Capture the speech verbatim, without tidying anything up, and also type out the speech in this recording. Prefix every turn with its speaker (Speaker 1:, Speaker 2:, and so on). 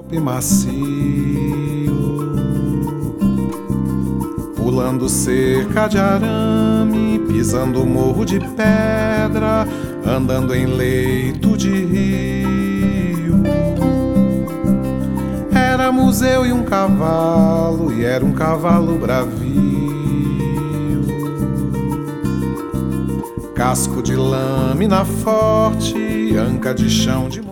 Speaker 1: e macio, pulando cerca de arame, pisando morro de pedra, andando em leito de rio. Éramos eu e um cavalo, e era um cavalo bravio. Casco de lâmina forte, anca de chão de